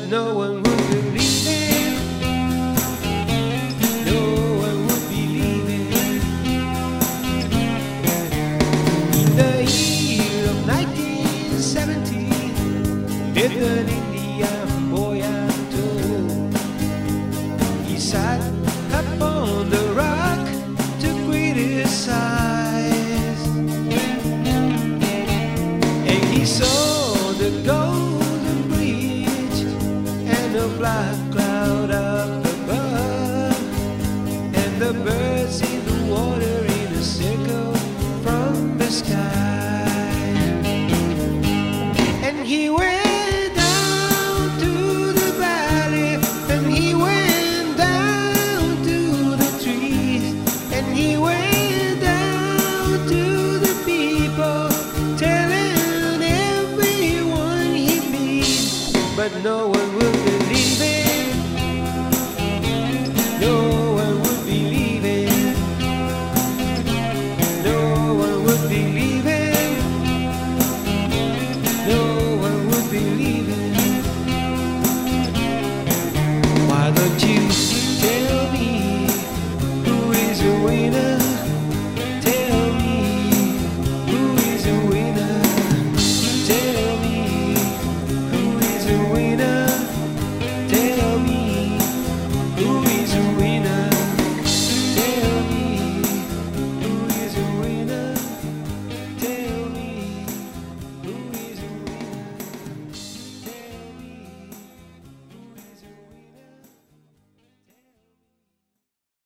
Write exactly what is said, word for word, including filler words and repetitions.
no one would believe it. No one would believe it. In the year of nineteen seventy, lived an Indian boy I'm told. He sat upon the rock to criticize, and he saw